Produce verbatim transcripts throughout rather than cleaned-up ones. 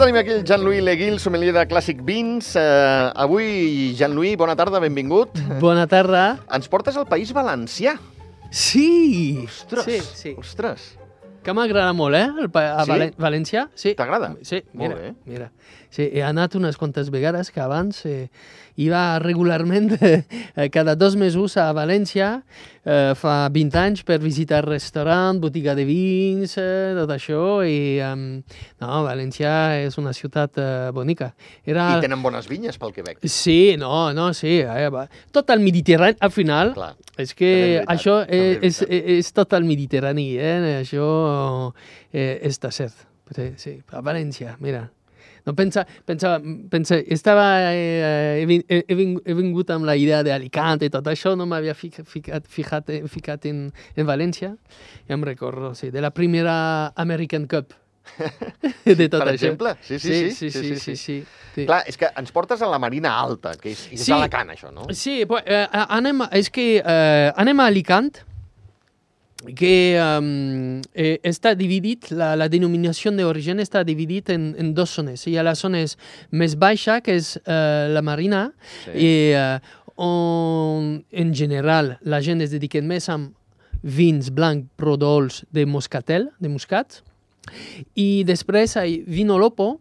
tenim aquí el Jean-Louis Leguil, sommelier de Clàssic Vins. Uh, avui, Jean-Louis, bona tarda, benvingut. Bona tarda. Ens portes al País Valencià. Sí! Ostres, sí, sí. ostres. Que m'agrada molt, eh? El pa a Sí? Valen València. Sí. T'agrada? Sí, Molt mira, bé. mira. Sí, he anat unes quantes vegades que abans eh, iba regularment eh, cada dos mesos a València, eh, fa vint anys, per visitar restaurant, botiga de vins, eh, tot això, i um, no, València és una ciutat eh, bonica. Era... I tenen bones vinyes, pel que veig. Sí, no, no, sí. Eh, va. Tot el Mediterrani, al final, Clar, és que veritat, això també és, és és, és tot el Mediterrani, eh? Això eh, està cert. Sí, sí, a València, mira. No, pensa, pensa, pensa, estava, eh, he, vin, he, he vingut amb la idea d'Alicante i tot això, no m'havia ficat, ficat, ficat, ficat en, en València, i em recordo, sí, de la primera American Cup. De tot per això. exemple? Sí, sí, sí. Sí, sí, sí, sí, sí, sí. Clar, és que ens portes a la Marina Alta, que és, és Sí. Alacant, això, no? Sí, pues, eh, anem, és que eh, anem a Alicant, que um, eh, està dividit, la, la denominació d'origen està dividit en, en dues zones. Hi ha la zona més baixa, que és eh, la Marina, Sí. i eh, on, en general, la gent es dedica més amb vins blanc però dolç de moscatel, de muscat. I després hi ha Vino Lopo,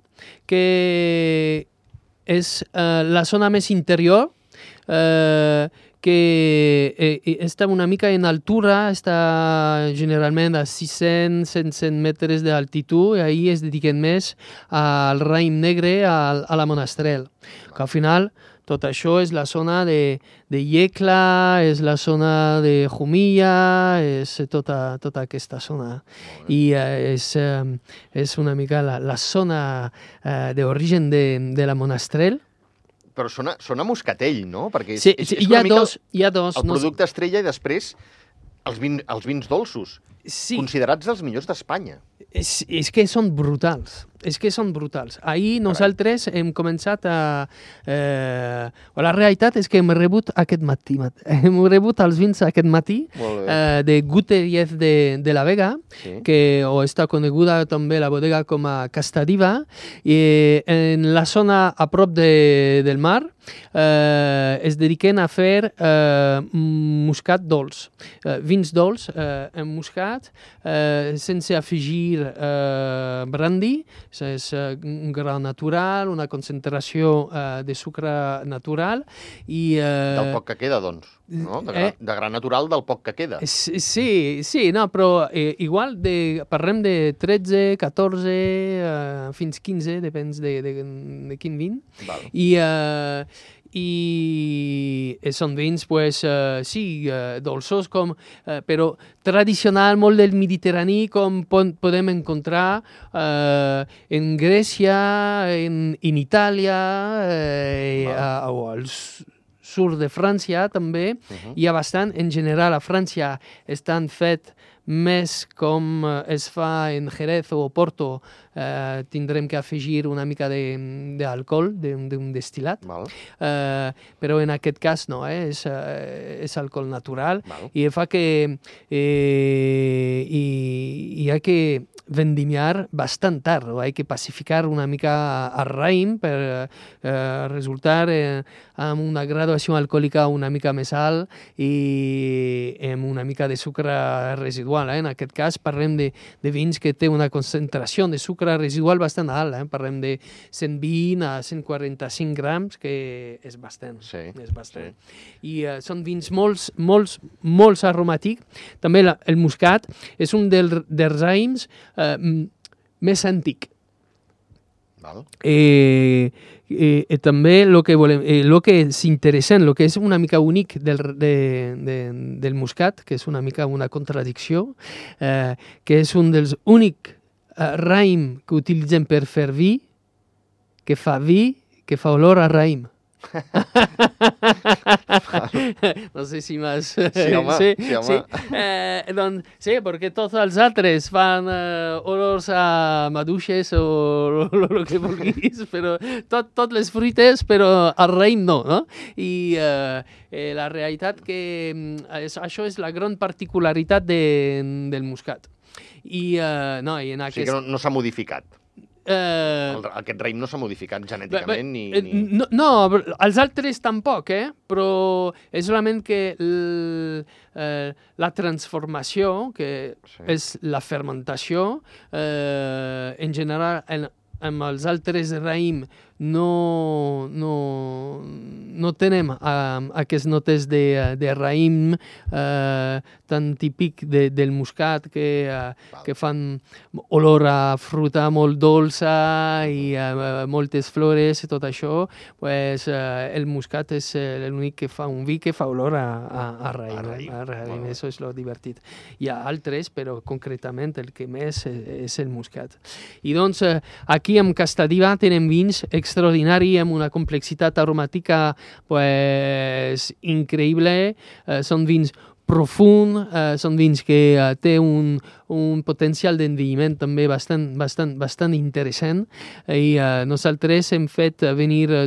que és eh, la zona més interior, eh, que eh, està una mica en altura, està generalment a sis-cents a set-cents metres d'altitud, i ahir es dediquen més al raïm negre, a, a la Monastrell. Que al final tot això és la zona de, de Iecla, és la zona de Jumilla, és tota, tota aquesta zona. I eh, és, eh, és una mica la, la zona eh, d'origen de, de la Monastrell. Però sona, sona moscatell, no? Perquè és, Sí, és, sí, és hi una ha mica dos, hi ha dos. el no sé- producte estrella i després els, vin, els vins dolços, Sí, considerats els millors d'Espanya. és, és que són brutals. És que són brutals. Ahir nosaltres hem començat a... Eh, la realitat és que hem rebut aquest matí. mat- Hem rebut els vins aquest matí Molt bé. eh, de Gutierrez de, de la Vega, Sí. que o està coneguda també la bodega com a Castadiva, i en la zona a prop de, del mar eh, es dediquen a fer eh, muscat dolç, eh, vins dolç eh, en muscat, eh, sense afegir eh, brandy, és eh, un gra natural, una concentració eh, de sucre natural i... Eh, Del poc que queda, doncs. No? De, gra, eh? de gra natural del poc que queda. Sí, sí, sí, no, però eh, igual de, parlem de tretze, catorze, eh, fins quinze, depèn de, de, de quin vin. Val. I, eh, i són vins, pues, eh, sí, eh, dolços, com, eh, però tradicional, molt del Mediterrani, com pon, podem encontrar eh, en Grècia, en, en Itàlia, eh, a, o als sur de França també, uh-huh. Hi ha bastant. En general, a França estan fet més com eh, es fa en Jerez o Porto, eh, tindrem que afegir una mica d'alcohol, d'un destil·lat. Val. Eh, però en aquest cas no, eh? és, eh, és alcohol natural. Val. I fa que eh, i, hi ha que vendimiar bastant tard, o hay que pacificar una mica el raïm per eh, resultar eh, amb una graduació alcohòlica una mica més alt i amb una mica de sucre residual. Eh? En aquest cas parlem de, de vins que té una concentració de sucre residual bastant alt. Eh? Parlem de cent vint a cent quaranta-cinc grams, que és bastant. Sí, és bastant. Sí. I eh, són vins molts, molts, molts aromàtics. També la, el muscat és un del, dels raïms eh, més antic. Val. Eh, eh, eh, també el que volem, eh, lo que és interessant, el que és una mica únic del, de, de, del muscat, que és una mica una contradicció, eh, que és un dels únics eh, raïm que utilitzem per fer vi, que fa vi, que fa olor a raïm. No sé si m'has... Sí, home, sí, sí, home. Sí. Eh, doncs, sí, perquè tots els altres fan eh, olors a maduixes o el que vulguis, però tot, tot les fruites, però el raïm no, no? I eh, eh, la realitat que és, això és la gran particularitat de, del muscat. I, eh, no, i en O sigui aquest... que no, no s'ha modificat. Eh, El, aquest raïm no s'ha modificat genèticament ni... eh, ni... No, no, els altres tampoc, eh? Però és solament que l, eh, la transformació, que Sí. és la fermentació, eh, en general, en, amb els altres raïm no, no, no tenem uh, aquestes notes de, de raïm uh, tan típic de, del muscat que, uh, que fan olor a fruta molt dolça i uh, moltes flores i tot això. Pues, uh, el muscat és l'únic que fa un vi que fa olor a, a, a raïm. A raïm. A raïm. Bueno. Això és lo divertit. Hi ha altres, però concretament el que més és el muscat. I doncs uh, aquí amb Castadiva tenem vins extraordinari amb una complexitat aromàtica pues, increïble. Uh, són vins profund, uh, són vins que uh, té un, un potencial d'envelliment també bastant, bastant, bastant interessant i uh, nosaltres hem fet venir uh,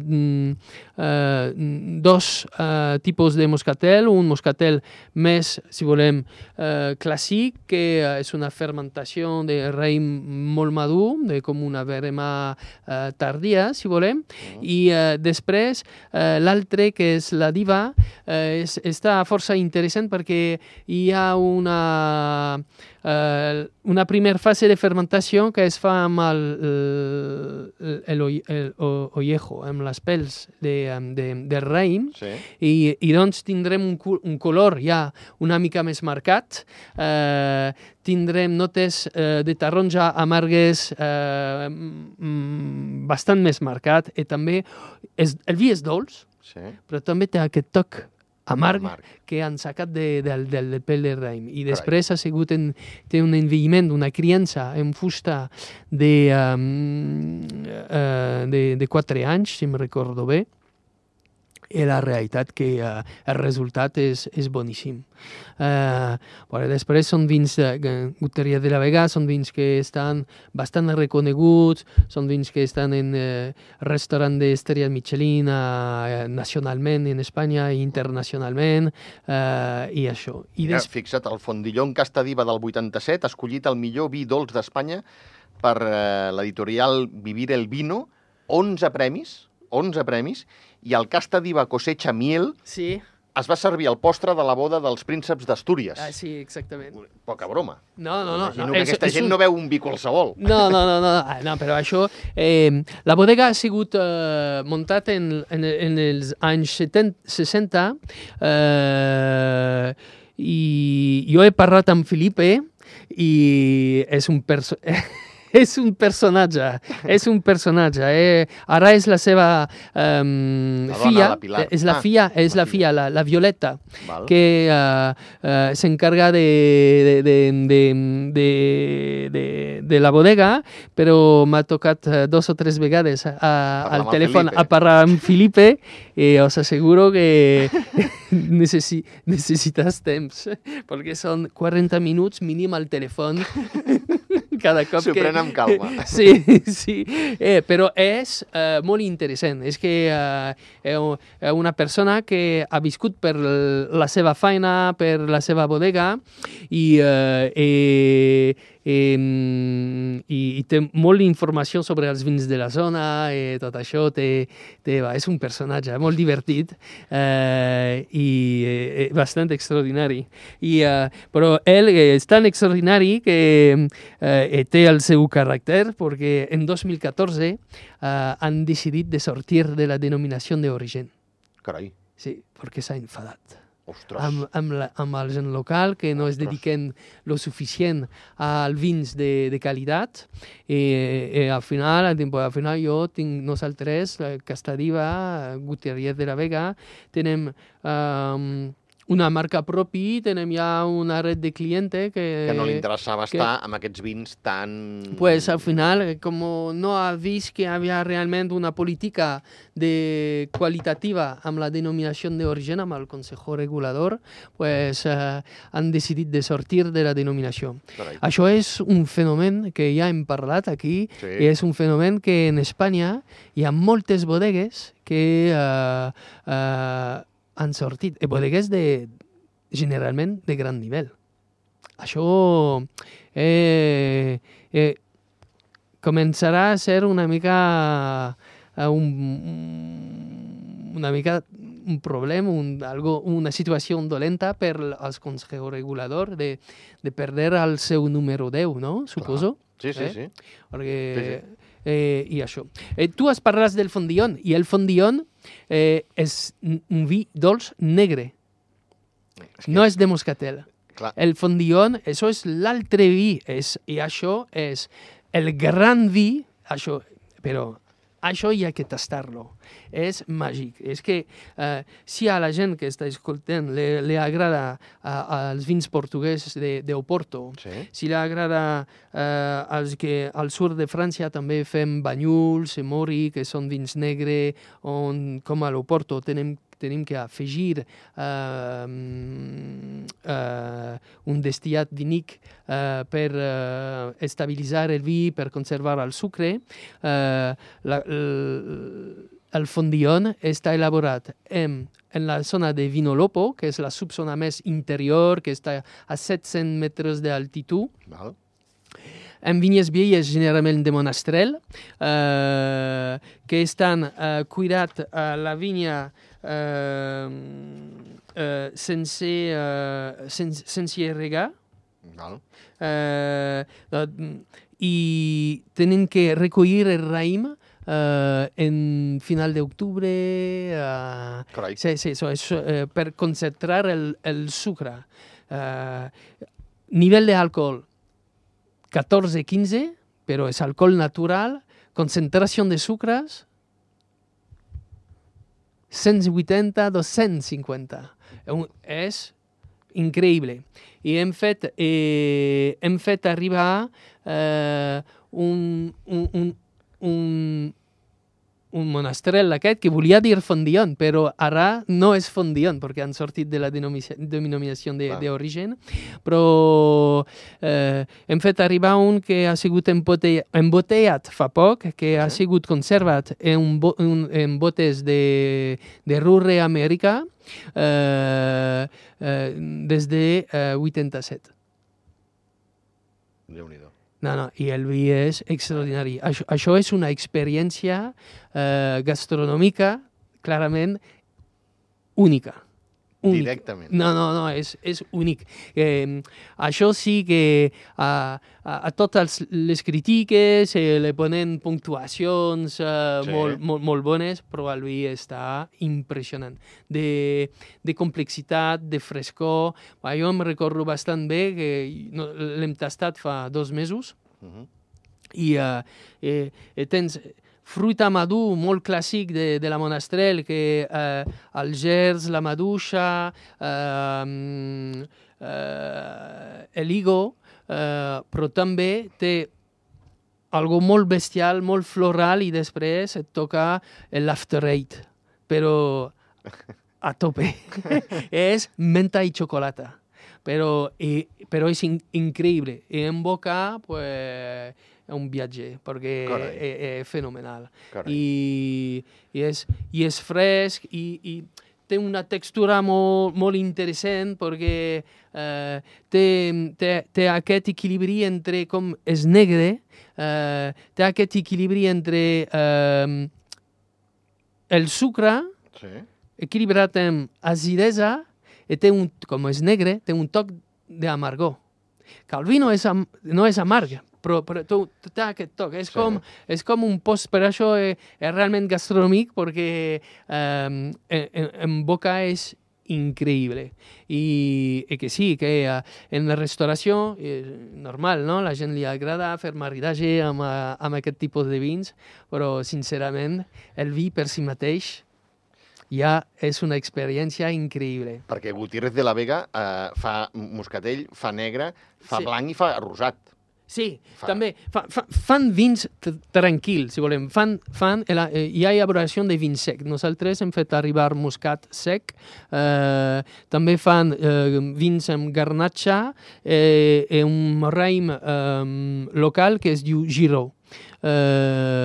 uh, dos uh, tipus de moscatel, un moscatel més, si volem, uh, clàssic, que uh, és una fermentació de raïm molt madur, de com una verema uh, tardia, si volem, mm. i uh, després uh, l'altre, que és la diva, uh, és, està força interessant perquè hi ha una, uh, una primera fase de fermentació que es fa amb el, el, el, el, el ollejo, amb les pèls de, de, de raïm, Sí. i, i doncs tindrem un, un color ja una mica més marcat, uh, tindrem notes uh, de taronja amargues uh, mm, bastant més marcat, i també és, el vi és dolç, Sí. però també té aquest toc amarg, Amarg. que han sacat de, de, del, del pèl de raïm. I Carai. després ha sigut en, té un envelliment, una criança en fusta de, um, uh, de, de quatre anys, si em recordo bé, i la realitat que uh, el resultat és, és boníssim. Uh, bueno, després són vins de Guteria de la Vega, són vins que estan bastant reconeguts, són vins que estan en uh, restaurant d'estrella Michelin uh, nacionalment en Espanya i internacionalment, uh, i això. I Mira, des... fixa't, el Fondillon Castadiva del vuitanta-set ha escollit el millor vi dolç d'Espanya per eh, l'editorial Vivir el Vino, onze premis, onze premis, i el Castadiva Cosecha Miel Sí, es va servir al postre de la boda dels prínceps d'Astúries. ah, sí, exactament. Poca broma. No, no, no. Imagino no que és, aquesta és gent un... no veu un vi qualsevol. No, no, no, no, ah, no, però això... Eh, la bodega ha sigut eh, muntat en, en, en els anys setanta, seixanta eh, i jo he parlat amb Felipe i és un perso... és un personatge, és un personatge. Eh? Ara és la seva um, La dona, filla, la Pilar. és la Ah, filla, és la la filla, la, la Violeta, Val. que uh, uh, s'encarga de, de, de, de, de, de, de la bodega, però m'ha tocat uh, dos o tres vegades a, Parlar al amb el telèfon Felipe. a parlar amb Felipe i us asseguro que necessi, necessites temps, perquè són quaranta minuts mínim al telèfon cada cop S'ho que... pren amb calma. Sí, sí. Eh, però és eh, molt interessant. És que eh, és una persona que ha viscut per la seva feina, per la seva bodega, i, eh, eh, eh, i, i té molt d'informació sobre els vins de la zona i tot això. Té, té, va, és un personatge molt divertit eh, i eh, bastant extraordinari. I, eh, però ell és tan extraordinari que eh, té el seu caràcter, perquè en dos mil catorze eh, han decidit de sortir de la denominació d'origen. Carai, Sí, perquè s'ha enfadat. ostres. Amb, amb, la, amb el gent local, que no es Ostres. dediquen lo suficient als vins de, de qualitat. I, i al final, al, tiempo, al final jo tinc nosaltres, Castadiva, Gutiérrez de la Vega, tenem um, una marca propi, tenem ja una red de cliente que... Que no li interessava que- estar amb aquests vins tan... Pues al final, eh, como no ha vist que havia realment una política de qualitativa amb la denominació d'origen, amb el Consejo Regulador, pues eh, han decidit de sortir de la denominació. Carai. Això és un fenomen que ja hem parlat aquí, Sí. i és un fenomen que en Espanya hi ha moltes bodegues que eh, eh, han sortit, eh, bodegues de, generalment de gran nivell. Això eh, eh, començarà a ser una mica uh, un, una mica un problema, un, algo, una situació dolenta per als Consell Regulador de, de perdre el seu número deu, no? Suposo. Clar. Sí, sí, eh? sí. Perquè, Sí, sí. Eh, i això. Eh, tu has parlat del fondillon, i el fondillon eh, és un vi dolç negre. És que... No és de moscatel. Clar. El fondillon, això és l'altre vi, és, i això és el gran vi, això, però això hi ha que tastar-lo. És màgic. És que eh, si a la gent que està escoltant li, li agrada uh, els vins portuguesos d'Oporto, Sí. si li agrada eh, els que al sud de França també fem Banyuls, Mori, que són vins negres, on, com a l'Oporto tenim tenim que afegir uh, uh, un destillat vinic uh, per uh, estabilitzar el vi, per conservar el sucre. Uh, la, el, el fondillon està elaborat en, en la zona de Vinolopo, que és la subzona més interior, que està a set-cents metres d'altitud. Val. En vinyes velles, generalment de monastrell, eh, que estan eh, cuidat a la vinya eh, eh, sense, eh, sense, sense regar, Val. eh, i tenen que recollir el raïm eh, en final d'octubre, eh, Carai. sí, sí, so, és, eh, per concentrar el, el sucre. Eh, nivell d'alcohol catorze quinze, però és alcohol natural, concentració de sucres cent vuitanta a dos-cents cinquanta. És increïble. I hem fet, eh, hem fet arribar eh, un, un, un, un, un monastrell aquest que volia dir fondillon, però ara no és fondillon, perquè han sortit de la denominació d'origen, però eh, hem fet arribar un que ha sigut embotellat fa poc, que ha sigut conservat en, bo, en, en botes de, de Rurre Amèrica eh, eh, des de eh, vuitanta-set. Déu-n'hi-do. No, no, i el vi és extraordinari. Això, això és una experiència eh, gastronòmica clarament única. única. Directament. No, no, no, és, és únic. Eh, això sí que a, a, a totes les crítiques eh, li ponen puntuacions eh, Sí. molt, molt, molt bones, però el vi està impressionant. De, de complexitat, de frescor. Va, jo em recordo bastant bé que no, l'hem tastat fa dos mesos. Uh -huh. I uh, eh, eh, tens fruita madur molt clàssic de, de la monastrell, que eh, el gers, la maduixa, eh, eh, l'higo, eh, però també té algo molt bestial, molt floral, i després et toca l'after eight, però a tope. És menta i xocolata, però, i, però és in, increïble. I en boca, pues, un viatge, perquè és, és fenomenal. I, i, és, I és fresc, i, i té una textura molt, molt interessant, perquè eh, té, té, té aquest equilibri entre com és negre, eh, té aquest equilibri entre eh, el sucre, sí. equilibrat amb acidesa, i té un, com és negre, té un toc d'amargor. Que el vi no és, am, no és amarg, però, però té aquest toc. És, sí. com, és com un post, per això és, és realment gastronòmic, perquè eh, en, en boca és increïble. I, i que sí, que uh, en la restauració és normal, no? La gent li agrada fer maridatge amb, uh, amb aquest tipus de vins, però sincerament el vi per si mateix ja és una experiència increïble. Perquè Gutiérrez de la Vega eh, fa moscatell, fa negre, fa sí. blanc i fa rosat. Sí, fa... també fa, fa, fan vins tranquils, si volem. Fan, fan, eh, hi ha elaboració de vin sec. Nosaltres hem fet arribar moscat sec. Eh, també fan eh, vins amb garnatxa eh, i un raïm eh, local que es diu Giró. Eh,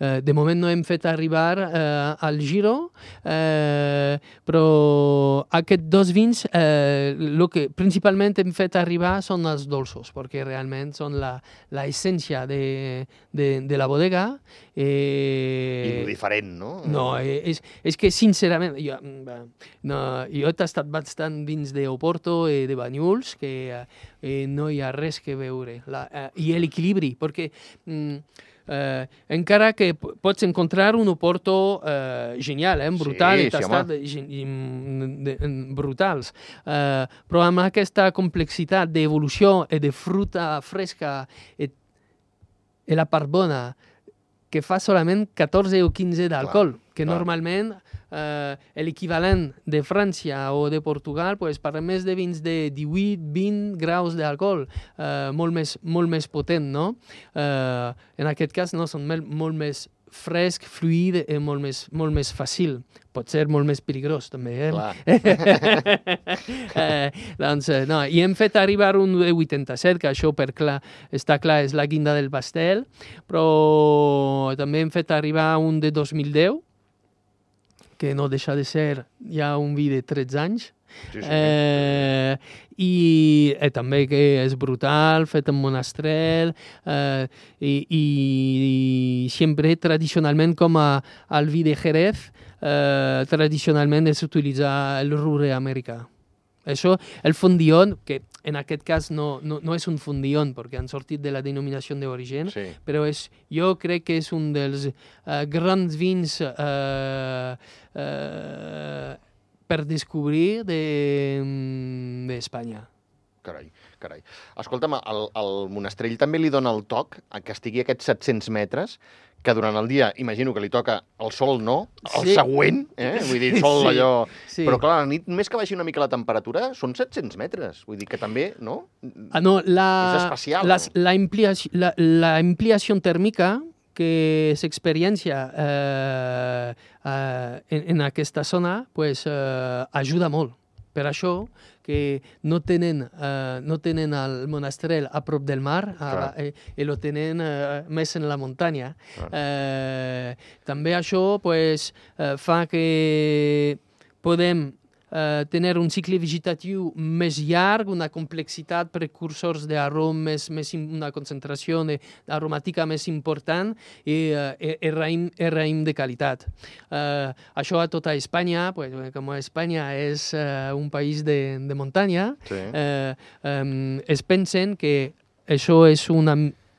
eh, de moment no hem fet arribar eh, al Giro, eh, però aquests dos vins, eh, lo que principalment hem fet arribar són els dolços, perquè realment són la, la essència de, de, de la bodega. Eh... I diferent, no? No, és, és que sincerament, jo, no, jo he tastat bastant vins d'Oporto i de Banyuls, que eh, no hi ha res que veure. La, eh, I l'equilibri, perquè... Mm, Eh, encara que pots encontrar un Oporto eh, genial, eh, brutal, sí, i tastat sí, de, de, de, brutals, eh, però amb aquesta complexitat d'evolució i de fruta fresca i, i la part bona, que fa solament catorze o quinze d'alcohol, que clar. Normalment eh, l'equivalent de França o de Portugal, pues, parlem més de vins de divuit vint graus d'alcohol, eh, molt, més, molt més potent, no? Eh, en aquest cas, no, són molt més fresc, fluid i molt més, molt més fàcil. Pot ser molt més perillós, també. Eh? Clar. eh, doncs, no, i hem fet arribar un de vuitanta-set, que això, per clar, està clar, és la guinda del pastel, però també hem fet arribar un de dos mil deu, que no deixa de ser ja un vi de tretze anys, Sí, sí. Eh, i eh, també que és brutal, fet en monastrell, eh, i, i, i sempre tradicionalment com a, al vi de Jerez, eh, tradicionalment és utilitzar el rure americà. Això, el fondillon, que en aquest cas no, no, no és un fondillon perquè han sortit de la denominació d'origen, sí. Però és, jo crec que és un dels uh, grans vins uh, uh, per descobrir d'Espanya. De, carai, carai. Escolta'm, el, el monastrell també li dona el toc a que estigui a aquests set-cents metres, que durant el dia, imagino que li toca el sol no, el sí. següent, eh? Vull dir, sol sí. allò... Sí. Però clar, a la nit, més que baixi una mica la temperatura, són set-cents metres. Vull dir que també, no? Ah, no, la, és especial. La, no? la, ampliació, la, la ampliació tèrmica que s'experiència eh, eh, en, en aquesta zona pues, eh, ajuda molt. Per això que no tenen, eh, no tenen el monastrell a prop del mar a, eh, i lo tenen eh, més en la muntanya. Eh, també això pues, eh, fa que podem Uh, tenir un cicle vegetatiu més llarg, una complexitat, precursors d'aromes, més una concentració aromàtica més important i, uh, i, i, raïm, i raïm de qualitat. Uh, això a tota Espanya, pues, com Espanya és uh, un país de, de muntanya, sí. uh, um, es pensen que això és una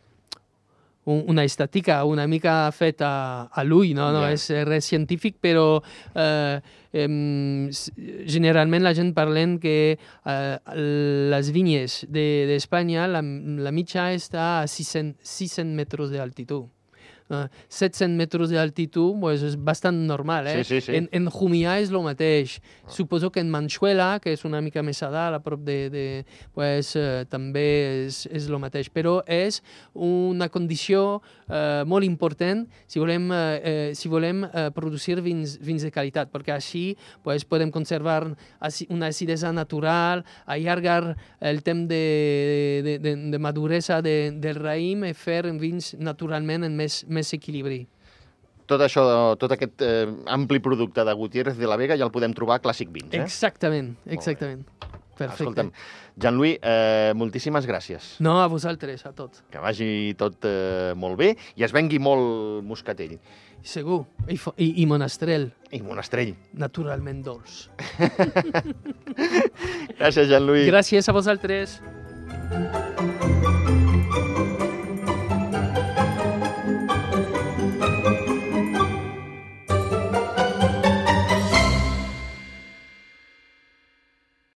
una estàtica una mica feta a l'ull, no? No yeah. és res científic, però eh, eh, generalment la gent parlen que eh, les vinyes d'Espanya, de, la, la mitja està a sis cents metres d'altitud. Uh, set-cents metres d'altitud pues, és bastant normal. Eh? Sí, sí, sí. En, en Jumià és el mateix. Ah. Suposo que en Manxuela, que és una mica més a dalt, a prop de... de pues, uh, també és, és el mateix. Però és una condició uh, molt important si volem, uh, uh, si volem uh, producir vins, vins de qualitat, perquè així pues, podem conservar una acidesa natural, allargar el temps de, de, de, de maduresa de, del raïm i fer vins naturalment en més més equilibri. Tot això, tot aquest eh, ampli producte de Gutiérrez de la Vega ja el podem trobar a Clàssic Vins, eh? Exactament, exactament. Perfecte. Escolta'm, Jean-Louis, eh, moltíssimes gràcies. No, a vosaltres, a tots. Que vagi tot eh, molt bé i es vengui molt moscatell. Segur. I, i, i monastrell. I monastrell. Naturalment dolç. Gràcies, Jean-Louis. Gràcies a vosaltres.